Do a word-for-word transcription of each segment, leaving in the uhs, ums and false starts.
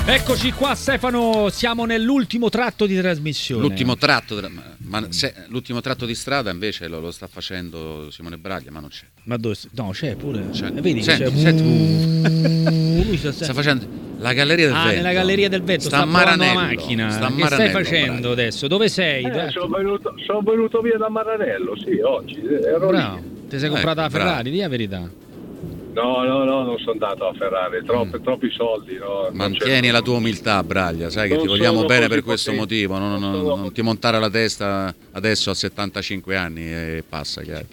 Eccoci qua Stefano, siamo nell'ultimo tratto di trasmissione. L'ultimo tratto, ma se, l'ultimo tratto di strada invece lo, lo sta facendo Simone Braglia, ma non c'è. Ma dove? No, c'è pure. C'è. Eh, vedi Senti, che c'è. senti. Lui sta, sta facendo la Galleria del ah, Vento. nella Galleria del Vento sta, sta provando la Maranello, macchina. Sta che stai facendo Braglia. adesso? Dove sei? Eh, sono, venuto, sono venuto via da Maranello, sì, oggi. Ero Bravo. lì. Ti sei Eh, comprata la bravo. Ferrari, di la verità. No, no, no, non sono andato a Ferrari, troppi, mm. troppi soldi. No, Mantieni la tua umiltà, Braglia, sai che non ti vogliamo bene per così questo potenti. motivo, non, non, Non non ti montare la testa adesso a settantacinque anni e passa, chiaro.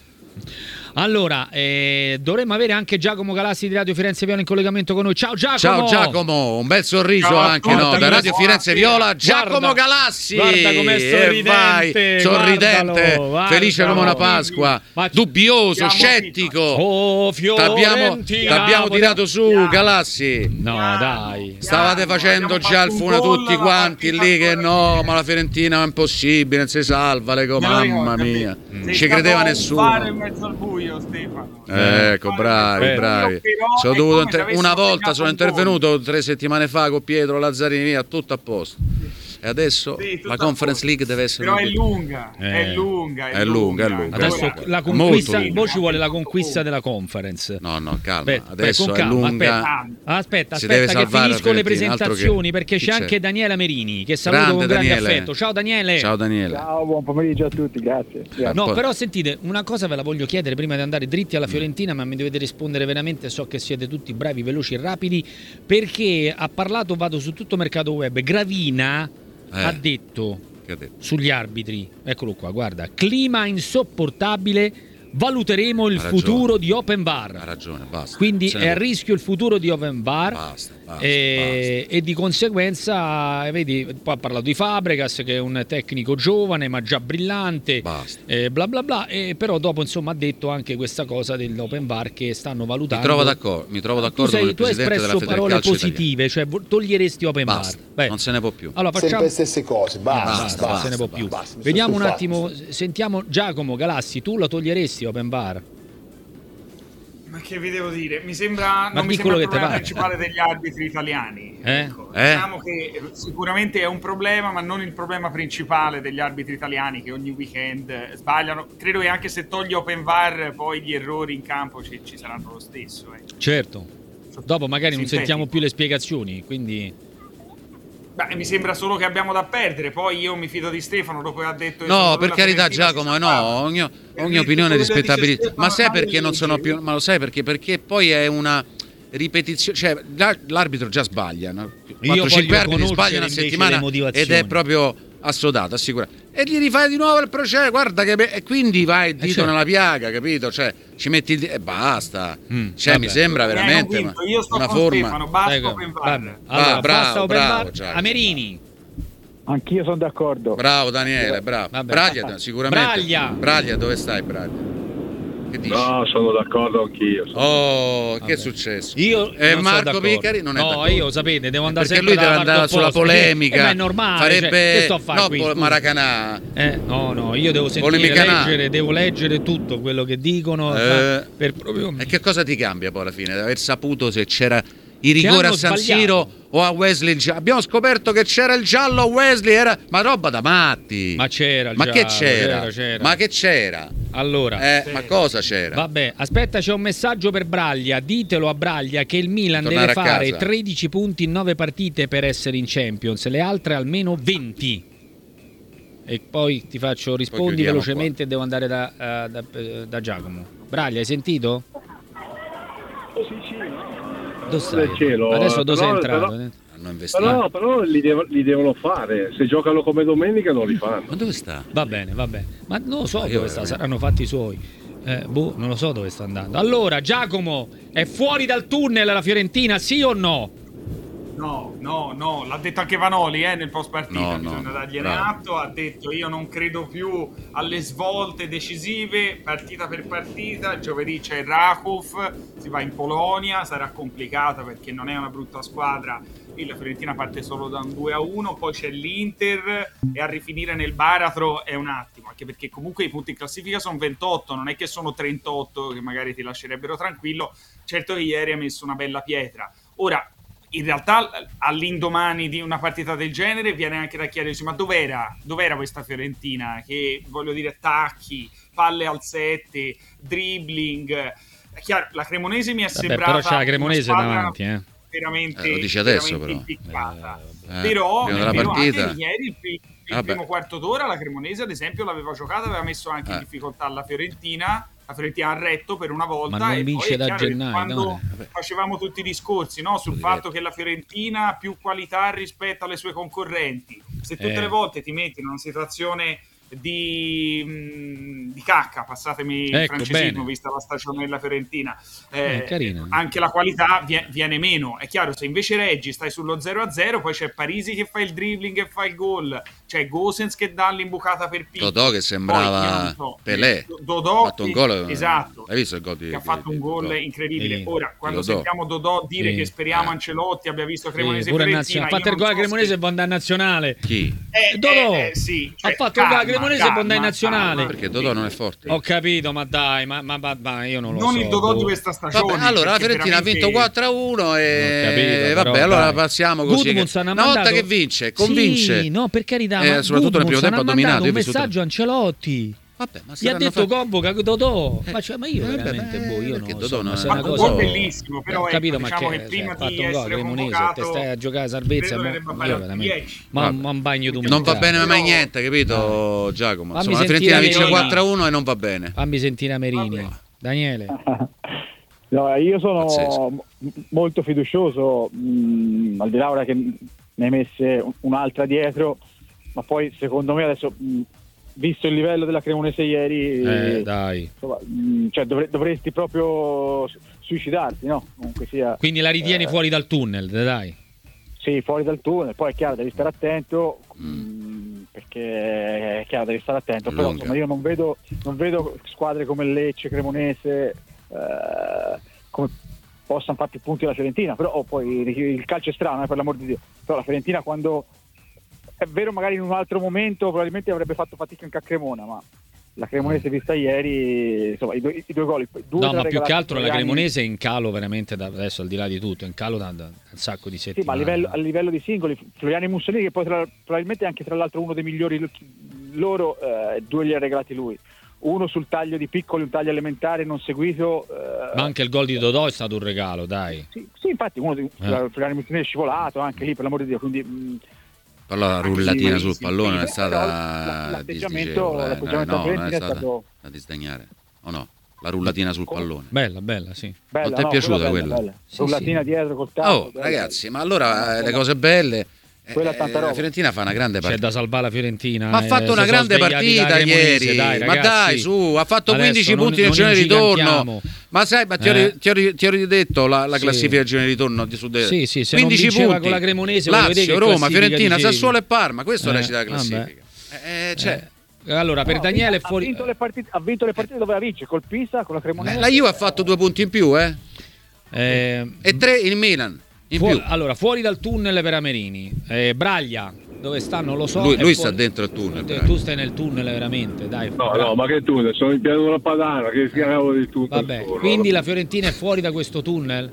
Allora, eh, dovremmo avere anche Giacomo Galassi di Radio Firenze Viola in collegamento con noi. Ciao Giacomo! Ciao Giacomo, un bel sorriso Ciao, anche no, da Radio guarda, Firenze Viola, Giacomo guarda, Galassi! guarda com'è sorridente, E vai, sorridente, guardalo, guardalo. felice come una Pasqua, Ma- dubbioso, scettico. Oh, T'abbiamo, Fiorentina! t'abbiamo tirato su, Chiamo. Galassi. No, dai. Stavate facendo abbiamo già il fatto un funa gol, tutti la quanti partita lì che ancora no, più. ma la Fiorentina è impossibile, non si salva, le co- Me lo mamma ricordo, mia, sei non ci stato credeva a fare nessuno. in mezzo al buio, Stefano. Ecco, bravi, Eh. bravi. Però Sono è dovuto come inter- se avessimo una volta segnato sono un gol. intervenuto tre settimane fa con Pietro Lazzarini, via, tutto a posto. E adesso Sì, tutto la a Conference posto. League deve essere Però una è lunga, Eh. è lunga, è, È lunga, è lunga. Adesso Ora- la Molto conquista, lunga. poi ci vuole la conquista della conference. No, no, calma. Aspetta, Adesso con è calma, lunga. Aspetta, aspetta, Si deve aspetta che salvare la finisco le Fiorentina, altro che- presentazioni perché chi c'è c'è? anche Daniele Merini che saluto Grande con grande Daniele. affetto. Ciao Daniele. Ciao Daniele. Ciao, buon pomeriggio a tutti, grazie. grazie. No, poi- però sentite, una cosa ve la voglio chiedere prima di andare dritti alla Fiorentina, ma mi dovete rispondere veramente, so che siete tutti bravi, veloci e rapidi, perché ha parlato, vado su tutto Mercato Web, Gravina Eh. ha detto Che ha detto? sugli arbitri, eccolo qua, guarda, clima insopportabile, valuteremo il Ha ragione. futuro di Open Ha Bar. ragione, basta. Quindi Se ne è a può- rischio il futuro di Open Bar. Basta, basta, e, e di conseguenza, vedi, poi ha parlato di Fabregas che è un tecnico giovane ma già brillante, Basta. eh, bla bla bla, e però dopo insomma ha detto anche questa cosa dell'open bar che stanno Mi valutando. trovo d'accordo, mi trovo Tu, d'accordo sei, con il tu hai presidente della espresso parole Federcalcio positive, cioè vo- toglieresti open Basta, bar. Beh, non se ne può più. allora facciamo Sempre le stesse cose, basta, basta, basta, non se ne può basta, più. basta, mi sono Vediamo un stufato. attimo, sentiamo Giacomo Galassi, tu lo toglieresti open bar? Ma che vi devo dire? Mi sembra, Ma non mi di sembra quello il che te problema pare. principale degli arbitri italiani. Eh? Ecco, Eh? Diciamo che sicuramente è un problema, ma non il problema principale degli arbitri italiani che ogni weekend eh, sbagliano. Credo che anche se togli open VAR poi gli errori in campo ci, ci saranno lo stesso. Eh. Certo. Dopo magari non Sintetico. sentiamo più le spiegazioni, quindi Beh, mi sembra solo che abbiamo da perdere. Poi io mi fido di Stefano dopo che ha detto. No, per carità Giacomo, no, ogni, ogni opinione è rispettabile. Ma sai perché non sono più... Ma lo sai perché? Perché poi è una ripetizione, cioè la- l'arbitro già sbaglia, no? quattro cinque voglio arbitri conoscere sbagliano a invece settimana le motivazioni. ed è proprio assodato, assicurato. E gli rifai di nuovo il processo, guarda che... E quindi vai il dito certo. nella piaga, capito? Cioè, ci metti il dito e basta. Mm, cioè, vabbè. mi sembra Mi hai veramente convinto, una, io sto una con forma... Stefano, basta Ecco, open VAR. vabbè. Allora, bravo, basta open bravo, bar. Giacomo. Amerini. Anch'io sono d'accordo. Bravo Daniele, bravo. Vabbè. Braglia, sicuramente. Braglia. Braglia, dove stai Braglia? Che dici? No, sono d'accordo anch'io. Oh, che Vabbè. è successo? Io E non sono Marco d'accordo. Piccari non è no, d'accordo. io sapete, devo andare Perché sempre lui deve dalla andare parte sulla opposta, polemica. eh, ma è normale, farebbe cioè, che sto a fare no, qui, pol- scusa? Maracanà. Eh, no, no, io devo sentire, Polemicanà. leggere, devo leggere tutto quello che dicono Eh. ma per proprio E che cosa ti cambia poi alla fine? Di aver saputo se c'era i rigori hanno a San sbagliato. Siro o a Wesley il gia- abbiamo scoperto che c'era il giallo a Wesley, era ma roba da matti. Ma c'era il Ma che giallo, c'era? c'era, c'era. Ma che c'era? Allora, Eh, ma cosa c'era? vabbè, aspetta, c'è un messaggio per Braglia. Ditelo a Braglia che il Milan Tornare deve a fare casa. tredici punti in nove partite per essere in Champions, le altre almeno venti. E poi ti faccio rispondi chiudiamo velocemente, devo andare da, eh, da, eh, da Giacomo. Braglia, hai sentito? Sì, sì, Dove stai? del cielo, Adesso dove sei però- entrato? però- Hanno investito. Però, però li, devo- li devono fare. Se giocano come domenica non li fanno. Ma dove sta? Va bene, va bene. Ma non lo so Ma io dove sta, veramente- saranno fatti i suoi. Eh, boh, non lo so dove sta andando. Allora, Giacomo, è fuori dal tunnel la Fiorentina, sì o no? No, no, no, l'ha detto anche Vanoli eh, nel post partita, No, no, bisogna dargliene bravo. atto, ha detto io non credo più alle svolte decisive, partita per partita, giovedì c'è il Rakov, si va in Polonia, sarà complicata perché non è una brutta squadra, e la Fiorentina parte solo da un due a uno, poi c'è l'Inter e a rifinire nel baratro è un attimo, anche perché comunque i punti in classifica sono ventotto, non è che sono trentotto che magari ti lascerebbero tranquillo, certo che ieri ha messo una bella pietra. Ora, in realtà all'indomani di una partita del genere viene anche da chiedersi: ma dov'era, dov'era questa Fiorentina? Che, voglio dire, attacchi, palle al sette, dribbling. È chiaro, la Cremonese mi è Vabbè, sembrata però c'è la Cremonese una squadra davanti, eh. veramente, Eh, lo dici adesso, veramente però. impiccata. Eh, però, prima della però partita. anche ieri il, il Vabbè. primo quarto d'ora la Cremonese ad esempio l'aveva giocata, aveva messo anche Eh. in difficoltà la Fiorentina. La Fiorentina ha retto per una volta, Ma non e vince poi è da chiaro che gennaio, quando no? facevamo tutti i discorsi, no, sul Lo fatto diretto. che la Fiorentina ha più qualità rispetto alle sue concorrenti, se tutte Eh. le volte ti metti in una situazione di, mh, di cacca, passatemi il Ecco, francesismo, bene. vista la stagione della Fiorentina, eh, Eh, carino. anche la qualità vie- viene meno. È chiaro, se invece reggi, stai sullo zero a zero, poi c'è Parisi che fa il dribbling e fa il gol, c'è Gosens che dà l'imbucata per Picco, Totò che sembrava Poi, io non so, Pelé. Dodò Ha fatto un che- gol. esatto, Hai visto il gol di che ha di- fatto di- un gol di- incredibile. Sì. Ora, quando Dodò. sentiamo Dodò dire Sì. che speriamo Eh. Ancelotti abbia visto Sì, Cremonese pure Fiorentina, nazionale. Ha fatto io il gol a non so Cremonese se- e può andare in nazionale. Chi? Eh, Dodò eh, eh, sì, cioè, ha fatto il gol a calma, Cremonese e può andare in calma, nazionale. calma. Perché Dodò non è forte. Ho capito, ma dai, ma, ma, ma- ma io non lo Non so. il Dodò boh. di questa stagione. Vabbè, allora la perché Fiorentina ha veramente- vinto quattro a uno e Ho capito, però, vabbè, allora dai. passiamo così. che- Gudmundsson ha Una volta mandato- che vince, convince. Sì, no, per carità, Eh, ma soprattutto nel primo Gudmundsson tempo ha ha dominato. mandato Io un ho vissuto- messaggio a Ancelotti. Vabbè, ma Gli ha saranno detto fatti- convoca Dodò. Eh, Ma, cioè, ma io eh, veramente, beh, boh, io perché non Dodò so, non ma è- se è Ma una un cosa... gol bellissimo, però Ho capito, ecco, ma diciamo che che prima ha fatto di un gol a essere Cremonese, convocato, te stai a giocare a salvezza, credo mo- dovrebbe io fare veramente- dieci. ma, Vabbè. ma un bagno Non va d'umiltà. bene mai Però- niente, capito, Giacomo? Fammi Insomma, la sentire Fiorentina vince Merini. quattro a uno e non va bene. Fammi sentire Merini. Vabbè. Daniele. No, io sono Pazzesco. m- molto fiducioso, mh, al di là ora che ne hai messe un'altra dietro, ma poi secondo me adesso, mh, visto il livello della Cremonese ieri, Eh, dai. insomma, mh, cioè dovre- dovresti proprio su- suicidarti, no? Comunque sia, Quindi la ritieni eh, fuori dal tunnel, dai. sì, fuori dal tunnel, poi è chiaro, devi stare attento, Mm. mh, perché è chiaro, devi stare attento, però Lunga. insomma io non vedo, non vedo squadre come Lecce, Cremonese, eh, come possano fare più punti la Fiorentina, però oh, poi il calcio è strano, eh, per l'amor di Dio, però la Fiorentina, quando è vero magari in un altro momento probabilmente avrebbe fatto fatica anche a Cremona, ma la Cremonese vista ieri, insomma, i due, i due gol, due No, tra ma più regalati che altro la Floriani- Cremonese è in calo veramente da, adesso, al di là di tutto, è in calo da, da un sacco di Sì, ma a settimane. livello, a livello di singoli, Floriani e Mussolini, che poi tra- probabilmente anche tra l'altro uno dei migliori l- loro, eh, due li ha regalati lui. Uno sul taglio di Piccoli, un taglio elementare non seguito. eh, Ma anche il gol di Dodò è stato un regalo, dai. sì, sì, infatti uno di Floriani e Mussolini è scivolato anche lì, per l'amor di Dio, quindi mh, Però la Anche rullatina sì, sul sì, pallone sì, non è però stata la- l'atteggiamento- disdicevole, eh. l'atteggiamento no, non è Fiorentina è stata stato- da disdegnare. O no? La rullatina sul Come? pallone. Bella, bella, sì. bella, Non ti è no, piaciuta bella, quella? bella. Sì, Rullatina sì. dietro col capo. Oh, bella. ragazzi, ma allora eh, le Quella- cose belle. eh, quella è tanta roba. La Fiorentina fa una grande C'è partita. da salvare la Fiorentina. Ma ha eh, fatto si una sono grande svegliati partita da Cremonese, ieri. dai, ma ragazzi. dai, su, ha fatto Adesso quindici non- punti nel non girone di ritorno. ingigantiamo. Ma sai, ma ti ho, Eh. ti ho- ti ho ridetto la, la Sì. classifica del girone di ritorno di su de- Sì, sì, se non quindici vinceva punti. con la Cremonese, volevo vedere Lazio, che Roma, classifica Fiorentina, dicevi. Sassuolo e Parma. Questo Eh, recita la vabbè. classifica. Eh, cioè, Eh, allora, per No, Daniele è ha fuori. vinto le partite, ha vinto le partite dove vince, col Pisa, con la Cremonese. la Juve ha fatto due punti in più, eh? eh, E tre il Milan in fu- più. Allora, fuori dal tunnel per Amerini. Eh, Braglia, dove sta non lo so. Lui, è lui fuori- sta dentro il tunnel. Tu- Braglia. Tu stai nel tunnel veramente, dai. No, Bra- no, ma che tunnel? Sono in pianura padana, che cavolo di tutto. Vabbè, quindi la Fiorentina è fuori da questo tunnel?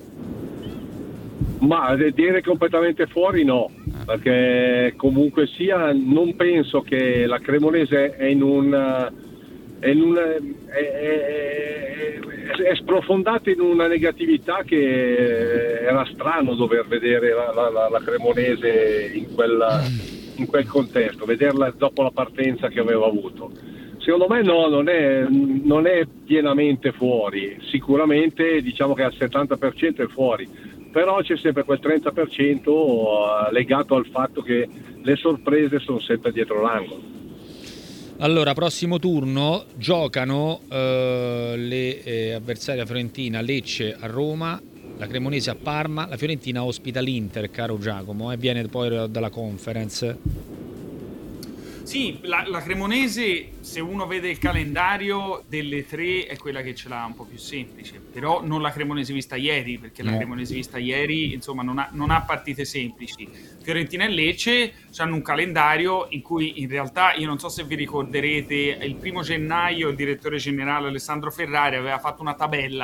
Ma de- dire completamente fuori no, perché comunque sia non penso che la Cremonese è in un... È, in un, è, è- è sprofondata in una negatività che era strano dover vedere la, la- la- la Cremonese in quel, in quel contesto, vederla dopo la partenza che aveva avuto. Secondo me no, non è, non è pienamente fuori, sicuramente diciamo che al settanta per cento è fuori, però c'è sempre quel trenta per cento legato al fatto che le sorprese sono sempre dietro l'angolo. Allora, prossimo turno giocano eh, le eh, avversarie Fiorentina, Lecce a Roma, la Cremonese a Parma, la Fiorentina ospita l'Inter, caro Giacomo, e viene poi dalla Conference. Sì, la, la Cremonese, se uno vede il calendario delle tre, è quella che ce l'ha un po' più semplice, però non la Cremonese vista ieri, perché la No. Cremonese vista ieri insomma non ha, non ha partite semplici. Fiorentina e Lecce hanno un calendario in cui in realtà, io non so se vi ricorderete, il primo gennaio il direttore generale Alessandro Ferrari aveva fatto una tabella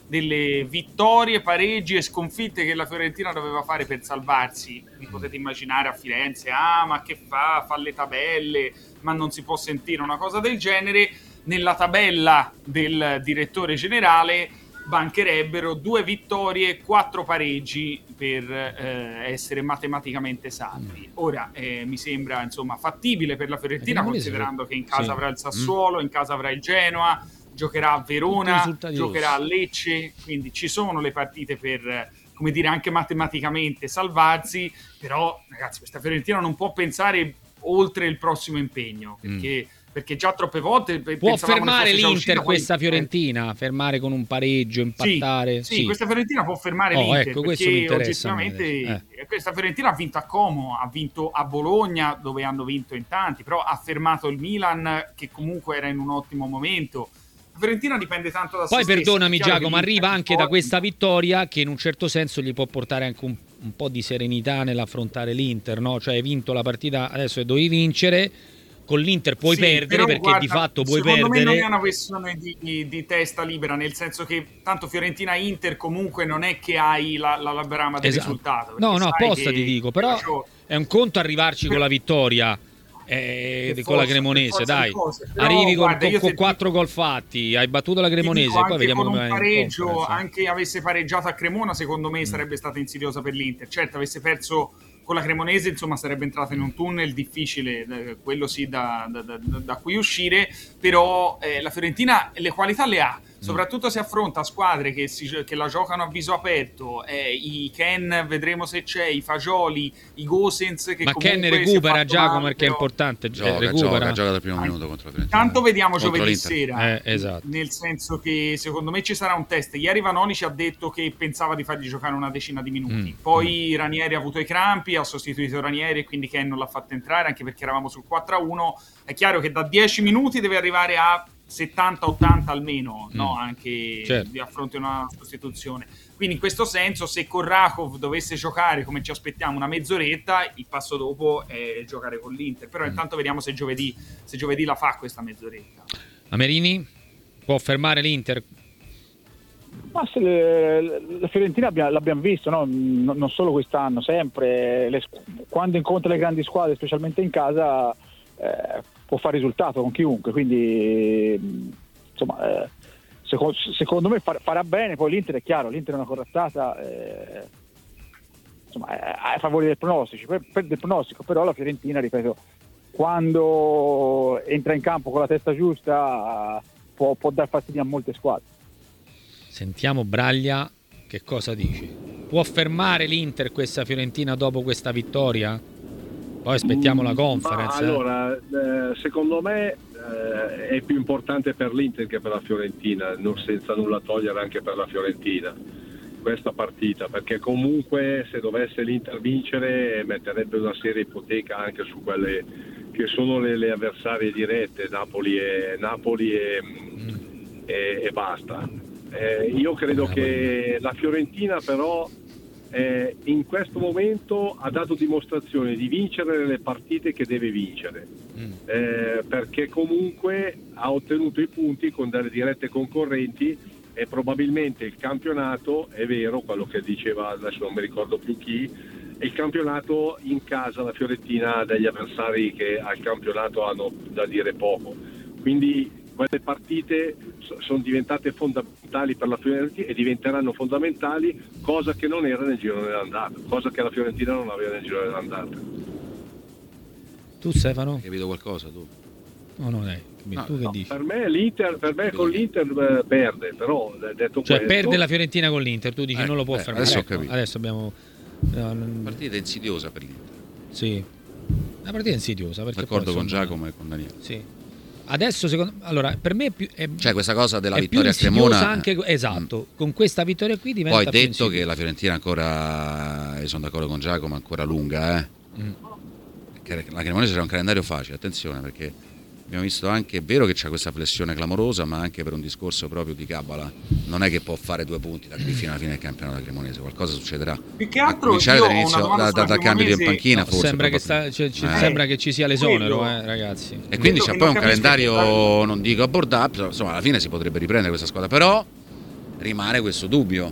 delle vittorie, pareggi e sconfitte che la Fiorentina doveva fare per salvarsi. Vi potete immaginare a Firenze, ah ma che fa, fa le tabelle, ma non si può sentire una cosa del genere. Nella tabella del direttore generale bancherebbero due vittorie e quattro pareggi per eh, essere matematicamente salvi. Ora eh, mi sembra insomma fattibile per la Fiorentina, considerando che in casa sì. avrà il Sassuolo, in casa avrà il Genoa, giocherà a Verona, giocherà a Lecce, quindi ci sono le partite per, come dire, anche matematicamente salvarsi. Però ragazzi, questa Fiorentina non può pensare oltre il prossimo impegno, perché mm. perché già troppe volte può fermare l'Inter uscita, questa poi... Fiorentina, fermare con un pareggio, impattare. Sì, sì, sì. Questa Fiorentina può fermare oh, l'Inter, ecco, perché oggettivamente eh. questa Fiorentina ha vinto a Como, ha vinto a Bologna, dove hanno vinto in tanti, però ha fermato il Milan, che comunque era in un ottimo momento. La Fiorentina dipende tanto da poi se perdonami stessa. Giacomo, arriva anche da questa vittoria che in un certo senso gli può portare anche un, un po' di serenità nell'affrontare l'Inter, no? Cioè hai vinto la partita adesso e dovevi vincere. Con l'Inter puoi sì, perdere perché guarda, di fatto puoi secondo perdere. Secondo me non è una questione di, di, di testa libera, nel senso che tanto Fiorentina-Inter comunque non è che hai la, la, la brama del esatto. risultato. No, no, apposta ti dico, però è un conto arrivarci con la vittoria eh, con forza, la Cremonese, dai. Cose, però, arrivi con, guarda, con, con quattro gol fatti, hai battuto la Cremonese, poi vediamo come un pareggio, conference. Anche avesse pareggiato a Cremona, secondo me mm. sarebbe stata insidiosa per l'Inter. Certo, avesse perso con la Cremonese, insomma, sarebbe entrata in un tunnel difficile, eh, quello sì, da, da, da, da cui uscire, però eh, la Fiorentina le qualità le ha, soprattutto se affronta squadre che, si, che la giocano a viso aperto, eh, i Ken, vedremo se c'è, i Fagioli, i Gosens, che ma comunque Ken recupera Giacomo male, perché però... è importante, gioca, recupera. gioca, gioca dal primo minuto contro la Fiorentina. Tanto vediamo contro giovedì l'Inter. sera, eh, esatto. nel senso che secondo me ci sarà un test. Ieri Vanoni ci ha detto che pensava di fargli giocare una decina di minuti, mm. poi mm. Ranieri ha avuto i crampi, ha sostituito Ranieri e quindi Ken non l'ha fatto entrare, anche perché eravamo sul quattro a uno. È chiaro che da dieci minuti deve arrivare a settanta ottanta almeno, mm. no? Anche certo. di affronto una sostituzione. Quindi in questo senso, se con Rakov dovesse giocare come ci aspettiamo una mezz'oretta, il passo dopo è giocare con l'Inter. Però mm. intanto vediamo se giovedì, se giovedì la fa questa mezz'oretta. Amerini può fermare l'Inter? Ma se le, la Fiorentina abbia, l'abbiamo visto, no? Non solo quest'anno, sempre le, quando incontra le grandi squadre, specialmente in casa, eh, può fare risultato con chiunque, quindi insomma eh, secondo, secondo me far, farà bene. Poi l'Inter è chiaro, l'Inter è una corazzata, eh, insomma è a favore del pronostico, per, per del pronostico, però la Fiorentina, ripeto, quando entra in campo con la testa giusta può, può dar fastidio a molte squadre. Sentiamo Braglia che cosa dice. Può fermare l'Inter questa Fiorentina dopo questa vittoria? Poi aspettiamo la conference. Ma allora, eh, secondo me eh, è più importante per l'Inter che per la Fiorentina, non senza nulla togliere anche per la Fiorentina questa partita, perché comunque se dovesse l'Inter vincere metterebbe una seria ipoteca anche su quelle che sono le, le avversarie dirette, Napoli e, Napoli e, mm. e, e basta. Eh, io credo che la Fiorentina però eh, in questo momento ha dato dimostrazione di vincere le partite che deve vincere, mm. eh, perché comunque ha ottenuto i punti con delle dirette concorrenti e probabilmente il campionato, è vero quello che diceva, adesso non mi ricordo più chi, il campionato in casa la Fiorentina ha degli avversari che al campionato hanno da dire poco, quindi quelle partite sono diventate fondamentali per la Fiorentina e diventeranno fondamentali, cosa che non era nel giro dell'andata, cosa che la Fiorentina non aveva nel giro dell'andata. Tu Stefano? Hai capito qualcosa tu? No, no, dai. No, tu che no, dici? Per me l'Inter, per me con l'Inter eh, perde, però detto cioè questo, perde la Fiorentina con l'Inter, tu dici eh, non lo può eh, fermare. Adesso ecco, ho capito. Adesso abbiamo no, non... partita insidiosa per l'Inter. Sì. Una partita insidiosa perché d'accordo poi, con Giacomo e con Daniele. Sì. Adesso secondo allora per me è più è, cioè questa cosa della è vittoria a più Cremona anche, esatto, mm. con questa vittoria qui diventa poi detto che la Fiorentina ancora, io sono d'accordo con Giacomo, ancora lunga, eh. Mm. La Cremonese c'era un calendario facile, attenzione, perché abbiamo visto anche, è vero che c'è questa flessione clamorosa, ma anche per un discorso proprio di cabala, non è che può fare due punti da qui fino alla fine del campionato Cremonese, qualcosa succederà. Più che altro cominciare dall'inizio, da, da, dal cambio di panchina, no, forse sembra che, sta, cioè, ci, eh. sembra che ci sia l'esonero, eh, ragazzi. E quindi c'è poi un calendario, non dico abbordabile, insomma alla fine si potrebbe riprendere questa squadra, però rimane questo dubbio.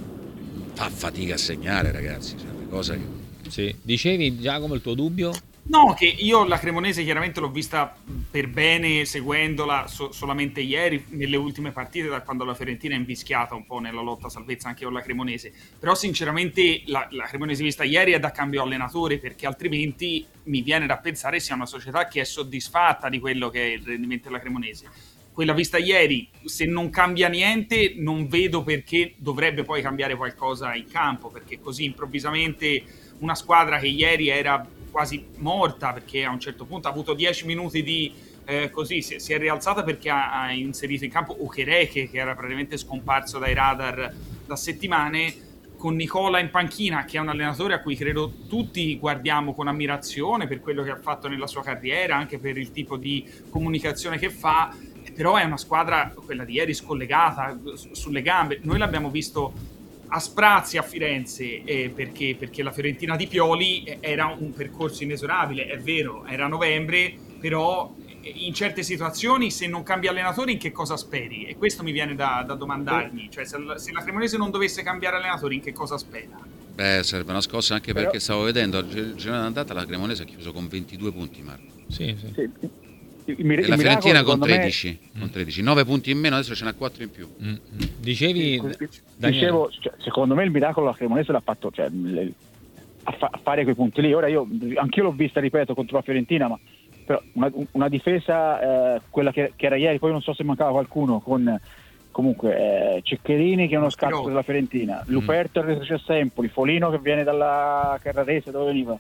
Fa fatica a segnare, ragazzi, cioè, una cosa che... Sì. Dicevi, Giacomo, il tuo dubbio? No, che io la Cremonese chiaramente l'ho vista per bene seguendola so- solamente ieri, nelle ultime partite, da quando la Fiorentina è invischiata un po' nella lotta a salvezza anche con la Cremonese. Però sinceramente la, la Cremonese vista ieri è da cambio allenatore, perché altrimenti mi viene da pensare sia una società che è soddisfatta di quello che è il rendimento della Cremonese. Quella vista ieri, se non cambia niente, non vedo perché dovrebbe poi cambiare qualcosa in campo, perché così improvvisamente una squadra che ieri era quasi morta, perché a un certo punto ha avuto dieci minuti di eh, così, si, si è rialzata perché ha, ha inserito in campo Okereke, che era praticamente scomparso dai radar da settimane, con Nicola in panchina, che è un allenatore a cui credo tutti guardiamo con ammirazione per quello che ha fatto nella sua carriera, anche per il tipo di comunicazione che fa, però è una squadra, quella di ieri, scollegata sulle gambe. Noi l'abbiamo visto a sprazzi a Firenze eh, perché, perché la Fiorentina di Pioli era un percorso inesorabile, è vero, era novembre, però in certe situazioni se non cambi allenatore in che cosa speri? E questo mi viene da, da domandarmi, cioè se la, se la Cremonese non dovesse cambiare allenatore in che cosa spera? Beh, serve una scossa anche Però... perché stavo vedendo il girone d'andata, la Cremonese ha chiuso con ventidue punti, Marco. Sì, sì. Sì. Il mir- E la il miracolo, Fiorentina con secondo tredici, me... con tredici, nove punti in meno, adesso ce n'ha quattro in più. Mm. Dicevi, Daniele? Dicevo, cioè, secondo me il miracolo la Cremonese l'ha fatto, cioè, le, a, fa- a fare quei punti lì. Ora io, anch'io l'ho vista, ripeto, contro la Fiorentina, ma però una, una difesa, eh, quella che, che era ieri, poi non so se mancava qualcuno, con comunque eh, Ceccherini che è uno scarso della Fiorentina, mm. Luperto che retrocessa a Empoli, Folino che viene dalla Carrarese, dove veniva,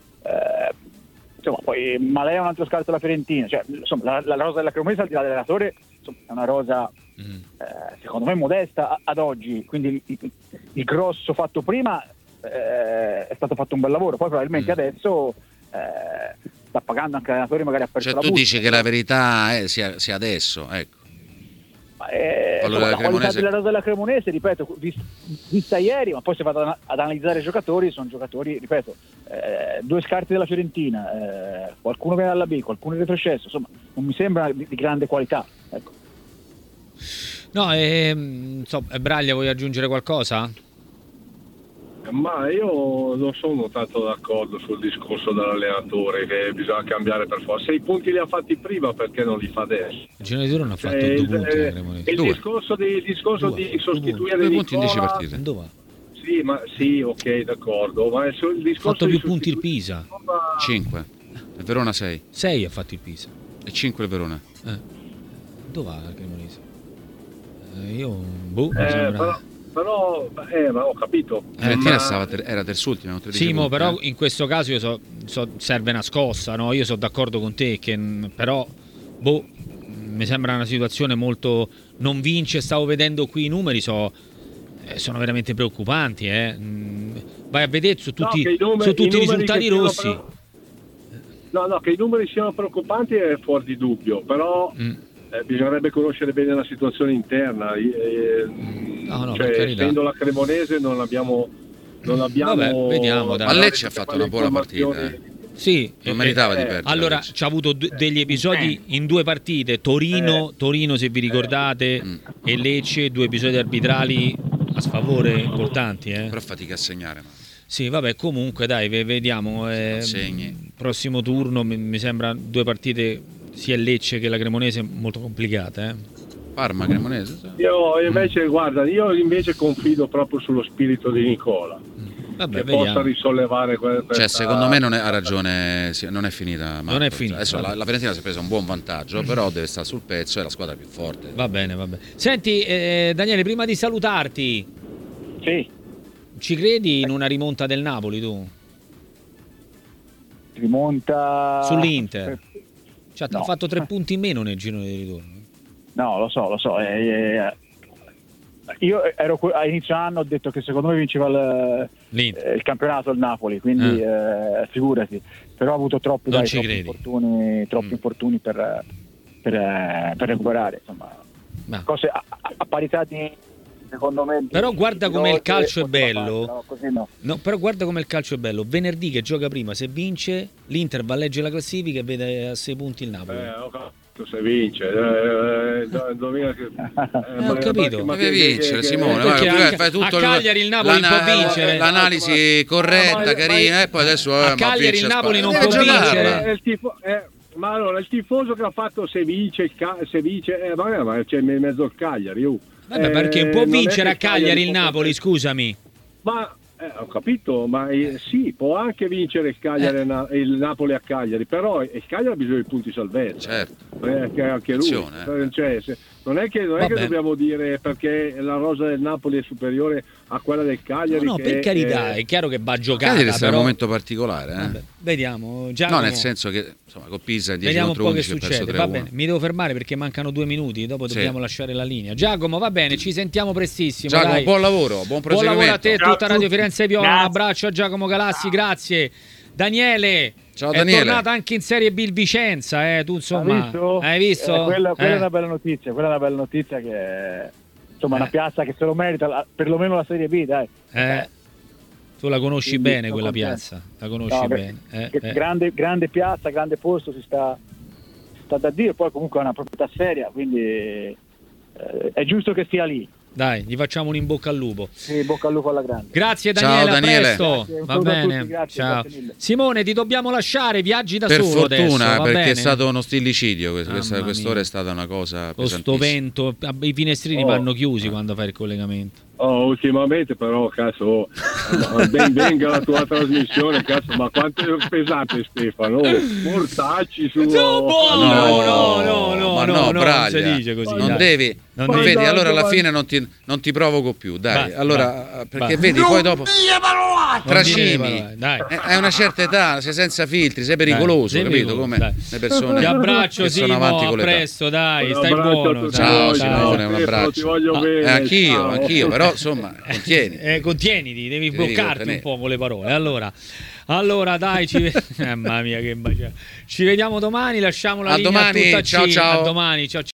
eh, insomma, poi Malea un altro scarso della Fiorentina, cioè insomma la, la rosa della Cremonese al di là dell'allenatore insomma, è una rosa mm. eh, secondo me modesta ad oggi, quindi il, il, il grosso fatto prima eh, è stato fatto un bel lavoro, poi probabilmente mm. adesso eh, sta pagando anche l'allenatore, magari ha perso cioè la tu busta. dici che la verità è, sia, sia adesso, ecco. Eh, insomma, la qualità della rosa della Cremonese, ripeto, vista, vista ieri, ma poi se vado ad, ad analizzare i giocatori, sono giocatori, ripeto, eh, due scarti della Fiorentina, eh, qualcuno viene dalla B, qualcuno è retrocesso, insomma, non mi sembra di, di grande qualità, ecco. No, ehm, so, Braglia, vuoi aggiungere qualcosa? Ma io non sono tanto d'accordo sul discorso dell'allenatore che bisogna cambiare per forza. Se i punti li ha fatti prima, perché non li fa adesso? Il Genitore non ha fatto eh, due punti. Eh, la Cremonese. il Due. discorso di, il discorso Due. di sostituire Due punti in dieci Nicola, partite. Dove? sì, ma sì, ok, d'accordo. Ma il, il discorso Ha fatto di più punti il Pisa. Nicola... cinque. Il Verona sei. sei ha fatto il Pisa. E cinque il Verona. Eh. Dove va la Cremonese? Eh, io boh, mi Eh, sembra... però, però eh, ma ho capito. La Fiorentina Ma- stava ter- era terzultima con tredici Sì, mo, punti, però eh. in questo caso io so, so- serve una scossa, no? Io sono d'accordo con te che mh, però boh, mh, mi sembra una situazione molto non vince, stavo vedendo qui i numeri, so, eh, sono veramente preoccupanti, eh. Mh, vai a vedere su tutti, No, che i numeri- su tutti i, i numeri risultati che siano rossi. però- No, no, che i numeri siano preoccupanti è fuori di dubbio, però Mm. eh, bisognerebbe conoscere bene la situazione interna. Eh, No, no, cioè, per carità. essendo la Cremonese non abbiamo non abbiamo Vabbè, vediamo, dai. Ma Lecce ha fatto una buona partita, eh. Sì, Non eh, meritava eh, di perdere. allora Lecce. c'ha avuto d- degli episodi in due partite, Torino, Torino se vi ricordate, Mm. e Lecce, due episodi arbitrali a sfavore importanti, eh. Però fatica a segnare. Ma... Sì, vabbè, comunque dai, ve- vediamo. Eh, Segni. prossimo turno mi, mi sembra due partite sia il Lecce che la Cremonese molto complicate. Eh. Parma, Cremonese. sì. Io invece, guarda, io invece confido proprio sullo spirito di Nicola, Vabbè, che vediamo. possa risollevare que- questa... Cioè, secondo me non è, ha ragione, sì, non è finita. Marco. Non è finita, Adesso vabbè. la, la Fiorentina si è presa un buon vantaggio, però deve stare sul pezzo, è la squadra più forte. Va bene, va bene. Senti, eh, Daniele, prima di salutarti, Sì, ci credi in una rimonta del Napoli tu? rimonta Sull'Inter? Cioè, ti ha No. fatto tre punti in meno nel girone di ritorno. No, lo so, lo so. eh, eh, io ero que- a inizio anno ho detto che secondo me vinceva il, L'Inter. eh, il campionato il Napoli, quindi eh, figurati. Però ha avuto troppi, Non dai, ci troppi credi. infortuni, troppi Mm. infortuni per, per, eh, per recuperare. Insomma, Ma- cose a, a- a parità di, secondo me. di- Però guarda di come il note calcio è poteva bello. fare, no, così no. No, però guarda come il calcio è bello. Venerdì che gioca prima, se vince, l'Inter va a leggere la classifica e vede a sei punti il Napoli. Eh, ho, cap- se vince. Eh, do- indovina che- Eh, ho capito. ma Deve che- vincere, che- Simone. che- Perché guarda, a- fai tutto a Cagliari il Napoli non può vincere. L'analisi corretta, Ma- ma- carina, e poi adesso a eh, ma Cagliari vince il Napoli Spal- non deve può giocarla. vincere. È il tifo- è- ma allora il tifoso che ha fatto se vince il ca- se vince eh, vabbè, ma c'è in mezzo il Cagliari, uh. Vabbè, Eh, perché può non è vincere che a Cagliari il può- Napoli, scusami. Ma eh, ho capito, ma eh, sì, può anche vincere il Cagliari, Eh. na- il Napoli a Cagliari, però il Cagliari ha bisogno di punti salvezza. Certo. Perché anche lui. Attenzione, eh. Cioè, se- non è, che, non è che Vabbè. dobbiamo dire perché la rosa del Napoli è superiore a quella del No, Cagliari. no, che per carità, è- è chiaro che va giocata, Cagliari sta in però... un momento particolare, eh? Vabbè, vediamo, Giacomo. No, nel senso che insomma con Pisa dieci Vediamo un contro po' che undici ha perso succede. tre Va a uno. bene, mi devo fermare perché mancano due minuti, dopo Sì. dobbiamo lasciare la linea. Giacomo, va bene, ci sentiamo prestissimo. Giacomo, dai. buon lavoro, buon Buon proseguimento. lavoro a te, Ciao a tutta Radio tutti. Firenze Viola. Un Grazie. abbraccio a Giacomo Galassi, grazie. Daniele, Ciao, è Daniele. tornata anche in Serie B il Vicenza, eh, tu insomma, Hai visto? hai visto? Eh, quella quella Eh. è una bella notizia, quella è una bella notizia che insomma Eh. una piazza che se lo merita, la- perlomeno la Serie B, dai. Eh, tu la conosci Quindi bene sono quella contento. piazza, la conosci No, bene. beh, eh, che eh. grande, grande piazza, grande posto, si sta, si sta da dire, poi comunque è una proprietà seria, quindi eh, è giusto che stia lì. Dai, gli facciamo un in bocca al lupo. Sì, bocca al lupo alla grande. Grazie Ciao, Daniele, a Daniele. presto. Grazie, un Va saluto a bene. tutti, grazie, Ciao. grazie mille. Simone, ti dobbiamo lasciare, viaggi da Per solo fortuna, adesso, va perché bene? è stato uno stillicidio. Questa, Mamma questa- quest'ora mia. è stata una cosa Con sto pesantissima. vento, i finestrini Oh. vanno chiusi quando fai il collegamento. Oh, ultimamente però, cazzo, oh, ben venga la tua trasmissione, cazzo, ma quanto è pesante Stefano, oh, mortacci su... No, buono, No, no, no, no, ma no, no, no, Braglia, non si dice così. non dai. devi, Non ma devi- vedi, Vai, allora alla vai. fine non ti, non ti provoco più, dai. Vai, allora, vai, perché vai. vedi, poi dopo Non dire trascini, parole, dai. Eh, hai una certa età, sei senza filtri, sei pericoloso, sei capito? pericoloso, Come dai. le persone Ti abbraccio che sono Simo, avanti a con l'età. presto, dai, Un stai abbraccio a buono. tutti Ciao, voi, Simone, ciao, un Stefano, abbraccio. ti voglio Ah, bene. Eh, anch'io, ciao. anch'io, però insomma, contieni. Eh, contieniti, devi Ti devi bloccarti un contenere. po' con le parole. Allora, allora dai, ci... mamma mia che bacia. Ci vediamo domani, lasciamo la A linea domani, a tutta ciao, C. ciao. A domani, ciao ciao.